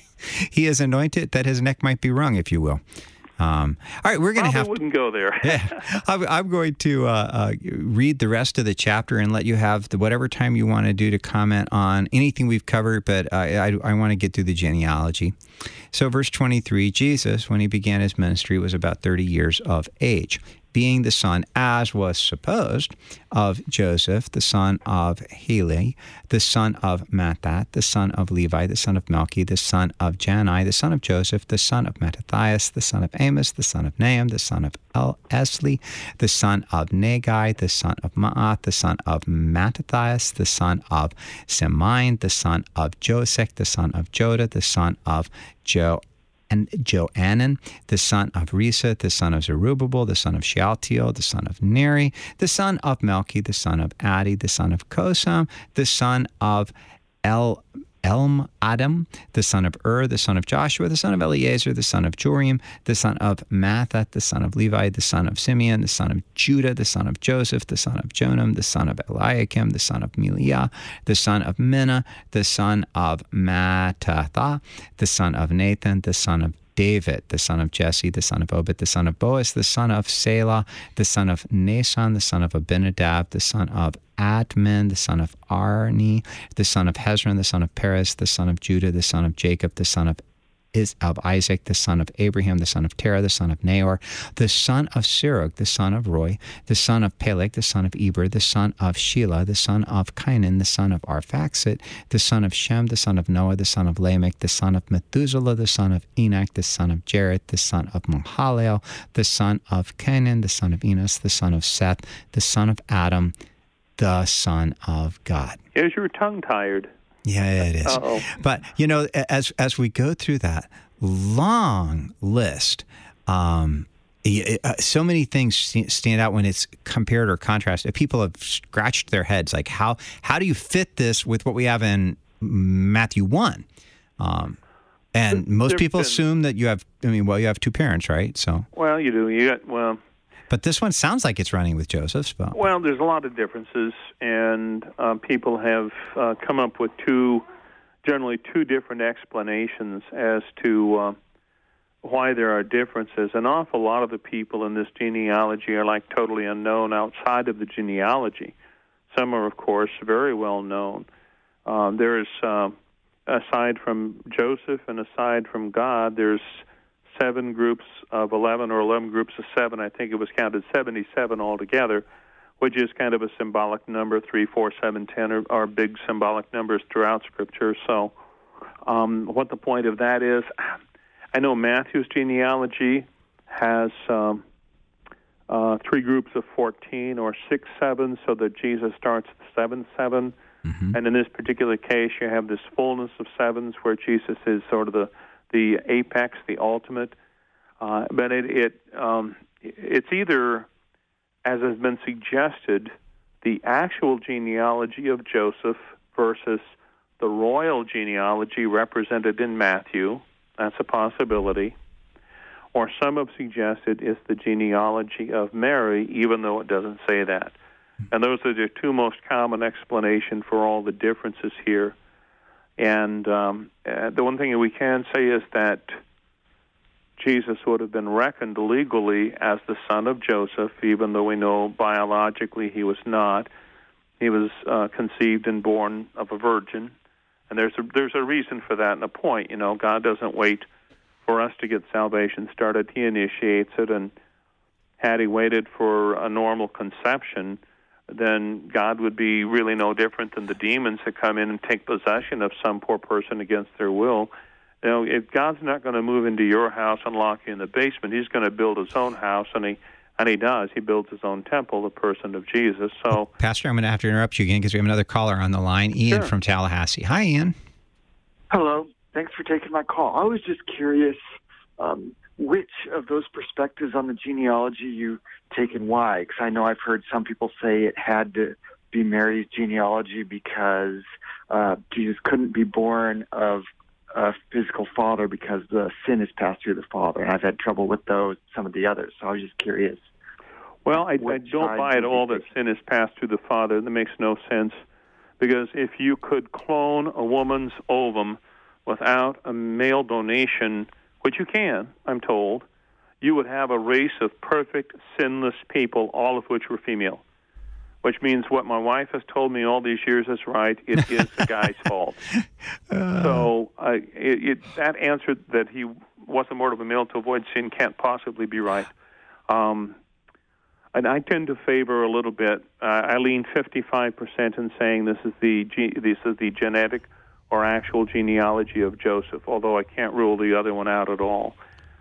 Speaker 1: he is anointed, that his neck might be wrong, if you will. Um, all right, we're going to have.
Speaker 2: I wouldn't go there.
Speaker 1: yeah, I'm, I'm going to uh, uh, read the rest of the chapter and let you have the, whatever time you want to do to comment on anything we've covered. But I, I, I want to get through the genealogy. So, verse twenty-three: Jesus, when he began his ministry, was about thirty years of age, being the son, as was supposed, of Joseph, the son of Heli, the son of Mattat, the son of Levi, the son of Melchi, the son of Janai, the son of Joseph, the son of Mattathias, the son of Amos, the son of Nahum, the son of El- Esli, the son of Nagai, the son of Ma'ath, the son of Mattathias, the son of Semain, the son of Josek, the son of Joda, the son of Jo. And Joanan, the son of Risa, the son of Zerubbabel, the son of Shealtiel, the son of Neri, the son of Melchi, the son of Addi, the son of Kosam, the son of El Elm Adam, the son of Ur, the son of Joshua, the son of Eleazar, the son of Jorim, the son of Mathat, the son of Levi, the son of Simeon, the son of Judah, the son of Joseph, the son of Jonam, the son of Eliakim, the son of Meliah, the son of Minna, the son of Mattatha, the son of Nathan, the son of David, the son of Jesse, the son of Obed, the son of Boaz, the son of Selah, the son of Nason, the son of Abinadab, the son of Admin, the son of Arni, the son of Hezron, the son of Perez, the son of Judah, the son of Jacob, the son of is of Isaac, the son of Abraham, the son of Terah, the son of Nahor, the son of Serug, the son of Roy, the son of Peleg, the son of Eber, the son of Shelah, the son of Cainan, the son of Arphaxad, the son of Shem, the son of Noah, the son of Lamech, the son of Methuselah, the son of Enoch, the son of Jared, the son of Mahalalel, the son of Canaan, the son of Enos, the son of Seth, the son of Adam, the son of God.
Speaker 2: Is your tongue tired?
Speaker 1: Yeah, it is.
Speaker 2: Uh-oh.
Speaker 1: But, you know, as as we go through that long list, um, so many things stand out when it's compared or contrasted. People have scratched their heads, like, how how do you fit this with what we have in Matthew one? Um, And most
Speaker 2: There've
Speaker 1: people
Speaker 2: been-
Speaker 1: assume that you have, I mean, well, you have two parents, right? So,
Speaker 2: Well, you do. You got, well,
Speaker 1: but this one sounds like it's running with Joseph's. But
Speaker 2: well, there's a lot of differences, and uh, people have uh, come up with two, generally two different explanations as to uh, why there are differences. An awful lot of the people in this genealogy are like totally unknown outside of the genealogy. Some are, of course, very well known. Uh, there's, uh, aside from Joseph and aside from God, there's seven groups of eleven or eleven groups of seven. I think it was counted seventy-seven altogether, which is kind of a symbolic number. Three, four, seven, ten are, are big symbolic numbers throughout Scripture. So um, what the point of that is, I know Matthew's genealogy has um, uh, three groups of fourteen or six sevens, so that Jesus starts the seventh seven. Mm-hmm. And in this particular case, you have this fullness of sevens where Jesus is sort of the, the apex, the ultimate. Uh, but it, it um, it's either, as has been suggested, the actual genealogy of Joseph versus the royal genealogy represented in Matthew. That's a possibility. Or some have suggested it's the genealogy of Mary, even though it doesn't say that. And those are the two most common explanations for all the differences here. And um, uh, the one thing that we can say is that Jesus would have been reckoned legally as the son of Joseph, even though we know biologically he was not. He was uh, conceived and born of a virgin. And there's a, there's a reason for that and a point. You know, God doesn't wait for us to get salvation started. He initiates it, and had he waited for a normal conception, then God would be really no different than the demons that come in and take possession of some poor person against their will. You know, if God's not going to move into your house and lock you in the basement, he's going to build his own house, and he and he does. He builds his own temple, the person of Jesus. So,
Speaker 1: well, Pastor, I'm going to have to interrupt you again because we have another caller on the line, Ian
Speaker 2: Sure.
Speaker 1: from Tallahassee. Hi, Ian.
Speaker 7: Hello. Thanks for taking my call. I was just curious um, which of those perspectives on the genealogy you take and why. Because I know I've heard some people say it had to be Mary's genealogy because uh, Jesus couldn't be born of a physical father because the sin is passed through the father. And I've had trouble with those, some of the others. So I was just curious.
Speaker 2: Well, I, I
Speaker 7: Which
Speaker 2: don't
Speaker 7: side
Speaker 2: buy
Speaker 7: do
Speaker 2: at
Speaker 7: you
Speaker 2: all that
Speaker 7: take?
Speaker 2: sin is passed through the Father. That makes no sense. Because if you could clone a woman's ovum without a male donation, which you can, I'm told, you would have a race of perfect, sinless people, all of which were female. Which means what my wife has told me all these years is right. It is the guy's fault. Uh, so uh, it, it, that answer that he wasn't born of a male to avoid sin can't possibly be right. Um, and I tend to favor a little bit. Uh, I lean fifty-five percent in saying this is the ge- this is the genetic or actual genealogy of Joseph, although I can't rule the other one out at all.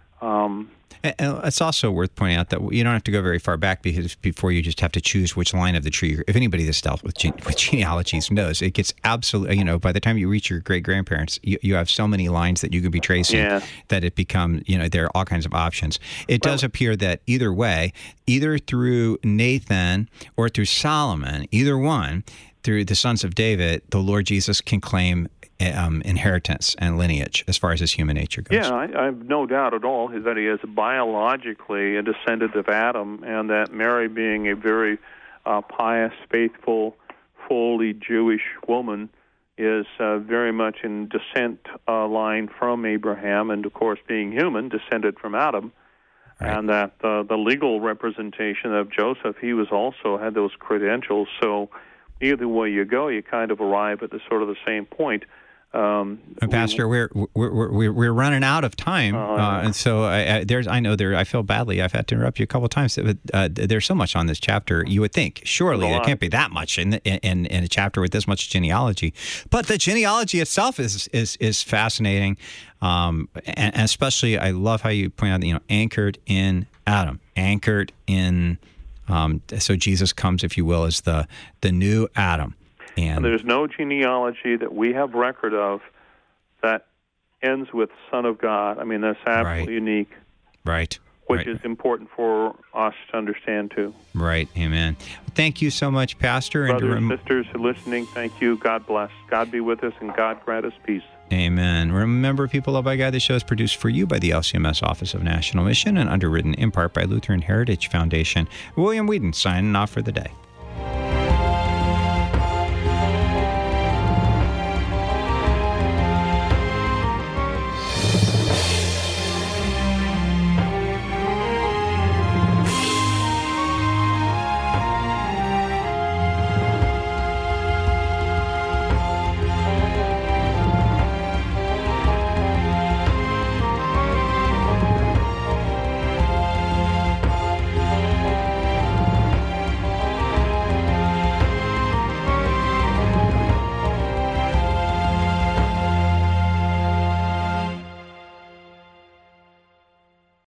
Speaker 2: Um,
Speaker 1: And it's also worth pointing out that you don't have to go very far back because before you just have to choose which line of the tree. If anybody that's dealt with, gene, with genealogies knows, it gets absolutely, you know, by the time you reach your great-grandparents, you, you have so many lines that you can be tracing
Speaker 2: Yeah.
Speaker 1: that it becomes, you know, there are all kinds of options. It does appear that either way, either through Nathan or through Solomon, either one, through the sons of David, the Lord Jesus can claim Um, inheritance and lineage as far as his human nature goes.
Speaker 2: Yeah, I, I have no doubt at all that he is biologically a descendant of Adam, and that Mary, being a very uh, pious, faithful, fully Jewish woman, is uh, very much in descent uh, line from Abraham, and of course, being human, descended from Adam. Right. And that uh, the legal representation of Joseph, he was also had those credentials. So either way you go, you kind of arrive at the sort of the same point. Um,
Speaker 1: and Pastor, we, we're, we're we're we're running out of time, uh, uh, and so I, I, there's I know there I feel badly. I've had to interrupt you a couple of times, but uh, there's so much on this chapter. You would think surely there can't be that much in, in in a chapter with this much genealogy, but the genealogy itself is is is fascinating, um, and, and especially I love how you point out that, you know, anchored in Adam, anchored in. Um, so Jesus comes, if you will, as the the new Adam. And,
Speaker 2: and there's no genealogy that we have record of that ends with Son of God. I mean, that's absolutely
Speaker 1: right.
Speaker 2: unique.
Speaker 1: Right.
Speaker 2: Which
Speaker 1: right.
Speaker 2: is important for us to understand, too.
Speaker 1: Right. Amen. Thank you so much, Pastor.
Speaker 2: Brothers
Speaker 1: and
Speaker 2: and sisters who are listening, thank you. God bless. God be with us, and God grant us peace.
Speaker 1: Amen. Remember, people loved by God, the show is produced for you by the L C M S Office of National Mission and underwritten in part by Lutheran Heritage Foundation. William Whedon signing off for the day.